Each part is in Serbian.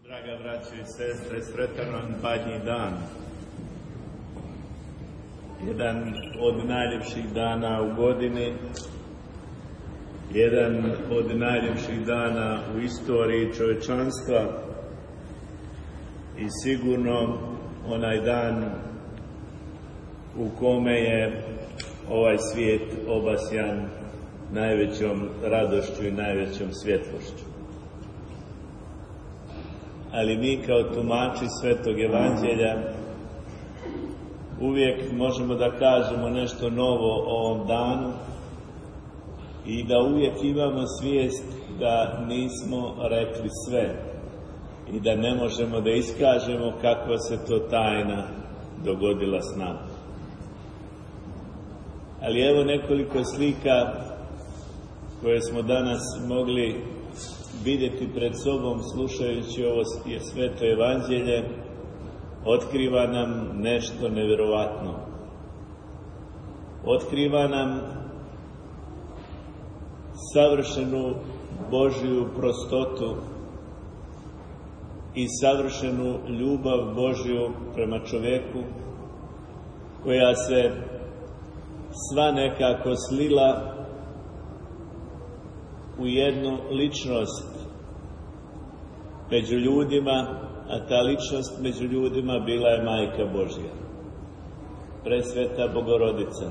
Draga braćo i sestre, sretan vam Badnji dan. Jedan od najljepših dana u godini, jedan od najljepših dana u istoriji čovječanstva i sigurno onaj dan u kome je ovaj svijet obasjan najvećom radošću i najvećom svjetlošću. Ali mi kao tumači Svetog Evanđelja uvijek možemo da kažemo nešto novo o ovom danu i da uvijek imamo svijest da nismo rekli sve i da ne možemo da iskažemo kakva se to tajna dogodila s nama. Ali evo nekoliko slika koje smo danas mogli vidjeti pred sobom slušajući ovo Sveto Evanđelje, otkriva nam nešto nevjerovatno. Otkriva nam savršenu Božju prostotu i savršenu ljubav Božju prema čovjeku, koja se sva nekako slila u jednu ličnost među ljudima, a ta ličnost među ljudima bila je Majka Božja, Presveta Bogorodica,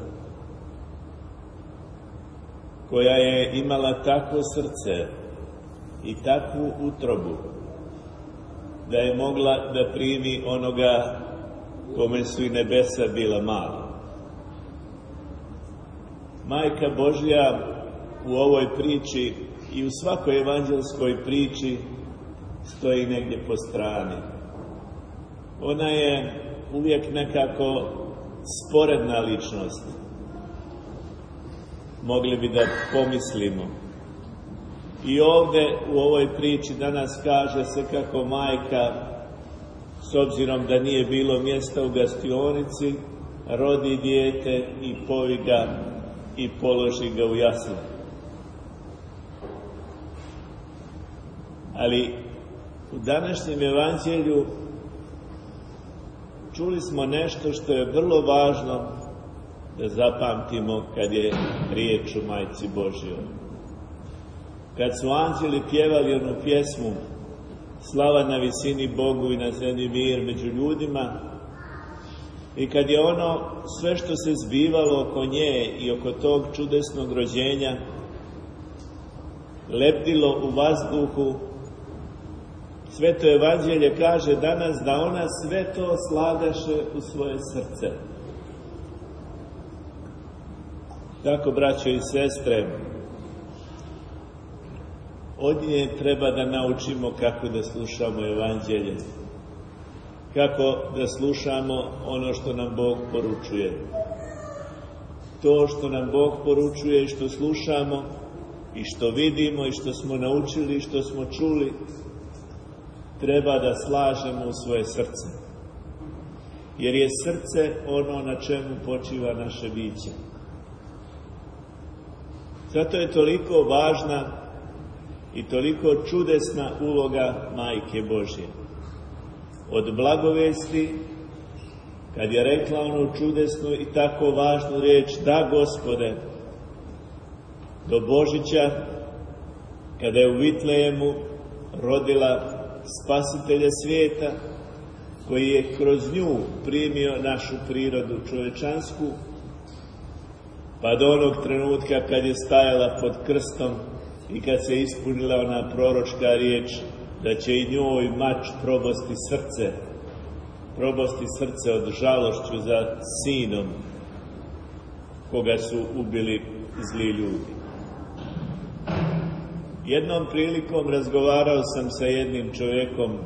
koja je imala takvo srce i takvu utrobu da je mogla da primi onoga kome su i nebesa bila mala. Majka Božja u ovoj priči i u svakoj evanđelskoj priči stoji negdje po strani. Ona je uvijek nekako sporedna ličnost. Mogli bi da pomislimo. I ovdje u ovoj priči danas kaže se kako majka, s obzirom da nije bilo mjesta u gastionici, rodi dijete i poji ga i položi ga u jasle. Ali u današnjem evanđelju čuli smo nešto što je vrlo važno da zapamtimo kad je riječ o Majci Božjoj. Kad su anđeli pjevali onu pjesmu Slava na visini Bogu i na zemlji mir među ljudima, i kad je ono sve što se zbivalo oko nje i oko tog čudesnog rođenja lebdilo u vazduhu, Sveto Evanđelje kaže danas da ona sve to slagaše u svoje srce. Tako, braćo i sestre, od nje treba da naučimo kako da slušamo Evanđelje, kako da slušamo ono što nam Bog poručuje. To što nam Bog poručuje i što slušamo i što vidimo i što smo naučili i što smo čuli, treba da slažemo u svoje srce. Jer je srce ono na čemu počiva naše biće. Zato je toliko važna i toliko čudesna uloga Majke Božje. Od blagovesti, kad je rekla onu čudesnu i tako važnu riječ, da Gospode, do Božića, kada je u Vitlejemu rodila Spasitelja svijeta, koji je kroz nju primio našu prirodu čovječansku, pa do onog trenutka kad je stajala pod krstom i kad se ispunila ona proročka riječ da će i njoj mač probosti srce od žalošću za sinom koga su ubili zli ljudi. Jednom prilikom razgovarao sam sa jednim čovjekom,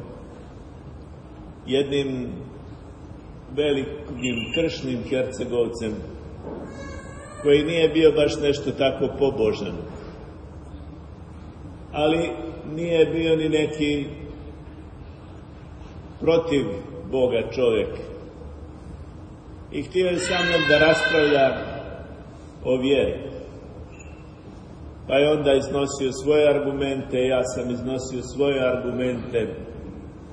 jednim velikim kršnim Hercegovcem, koji nije bio baš nešto tako pobožan, ali nije bio ni neki protiv Boga čovjek. I htio je sa mnom da raspravlja o vjeri. Pa je onda iznosio svoje argumente, ja sam iznosio svoje argumente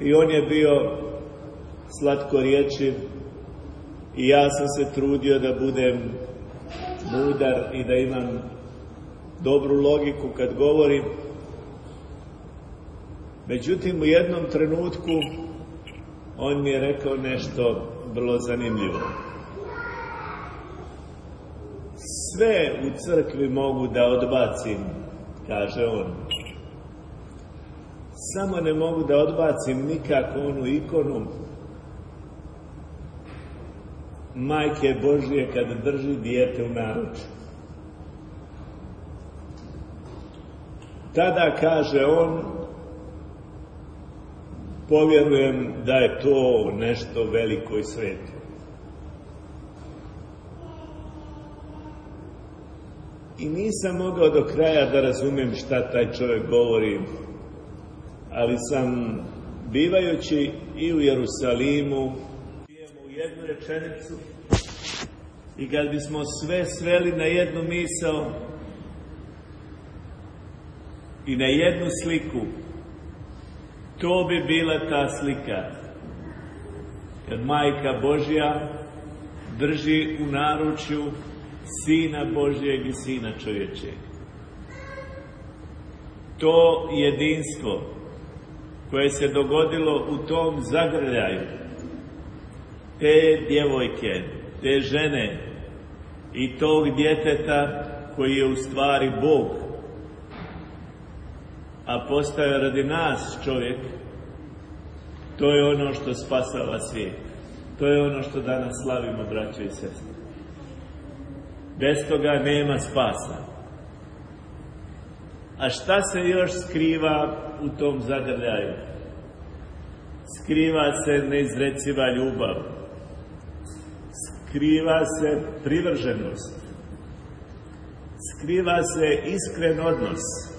i on je bio slatkorječiv i ja sam se trudio da budem mudar i da imam dobru logiku kad govorim. Međutim, u jednom trenutku on mi je rekao nešto vrlo zanimljivo. Sve u crkvi mogu da odbacim, kaže on. Samo ne mogu da odbacim nikako onu ikonu Majke Božje kad drži dijete u naručju. Tada, kaže on, povjerujem da je to nešto veliko i sveto. I nisam mogao do kraja da razumem šta taj čovjek govori, ali sam, bivajući i u Jerusalimu, u jednu rečenicu, i kad bismo sve sveli na jednu misao i na jednu sliku, to bi bila ta slika. Kad Majka Božja drži u naručju Sina Božjeg i Sina čovječeg. To jedinstvo koje se dogodilo u tom zagrljaju te djevojke, te žene i tog djeteta koji je u stvari Bog, a postao je radi nas čovjek, to je ono što spasava svijet. To je ono što danas slavimo, braćo i sestre. Bez toga nema spasa. A šta se još skriva u tom zagrljaju? Skriva se neizreciva ljubav. Skriva se privrženost. Skriva se iskren odnos.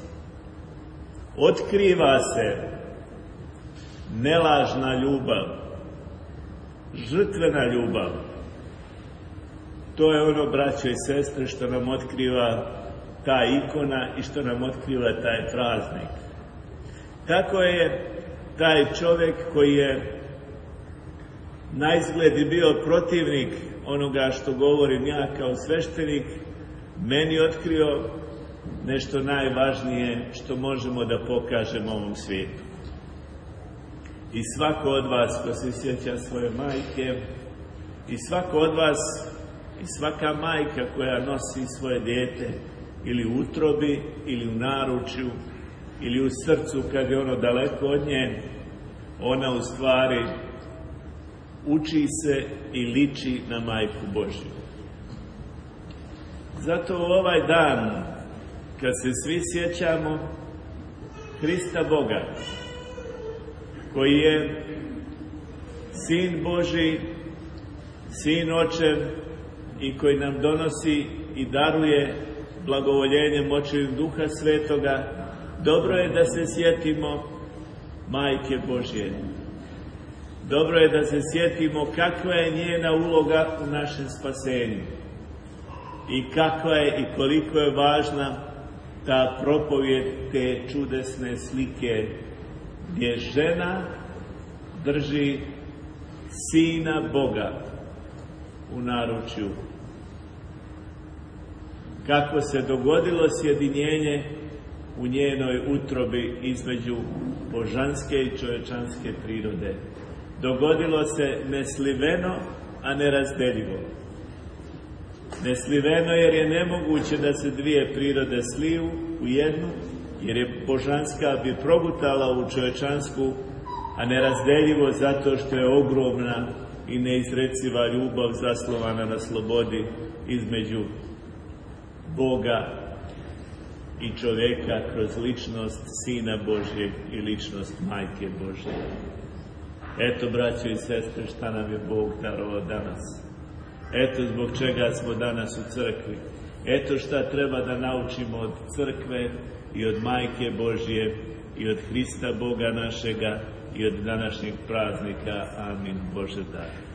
Otkriva se nelažna ljubav, žrtvena ljubav. To je ono, braćo i sestre, što nam otkriva ta ikona i što nam otkriva taj praznik. Tako je taj čovjek koji je naizgled bio protivnik onoga što govorim ja kao sveštenik, meni otkrio nešto najvažnije što možemo da pokažemo ovom svijetu. I svako od vas ko se sjeća svoje majke, i svako od vas, i svaka majka koja nosi svoje dijete ili u utrobi, ili u naručju, ili u srcu kad je ono daleko od nje, ona u stvari uči se i liči na Majku Božju. Zato u ovaj dan, kad se svi sjećamo Hrista Boga, koji je Sin Božji, Sin Očev i koji nam donosi i daruje blagovoljenjem Očevim Duha Svetoga, dobro je da se sjetimo Majke Božje. Dobro je da se sjetimo kakva je njena uloga u našem spasenju i kakva je i koliko je važna ta propovjed te čudesne slike gdje žena drži Sina Boga u naručju. Kako se dogodilo sjedinjenje u njenoj utrobi između božanske i čovječanske prirode. Dogodilo se nesliveno, a nerazdeljivo. Nesliveno jer je nemoguće da se dvije prirode sliju u jednu, jer je božanska bi progutala u čovječansku, a nerazdeljivo zato što je ogromna i neizreciva ljubav zasnovana na slobodi između Boga i čovjeka kroz ličnost Sina Božjeg i ličnost Majke Božje. Eto, braćo i sestre, šta nam je Bog darovao danas. Eto zbog čega smo danas u crkvi. Eto šta treba da naučimo od crkve i od Majke Božje i od Hrista Boga našega i od današnjeg praznika. Amin. Bože daj.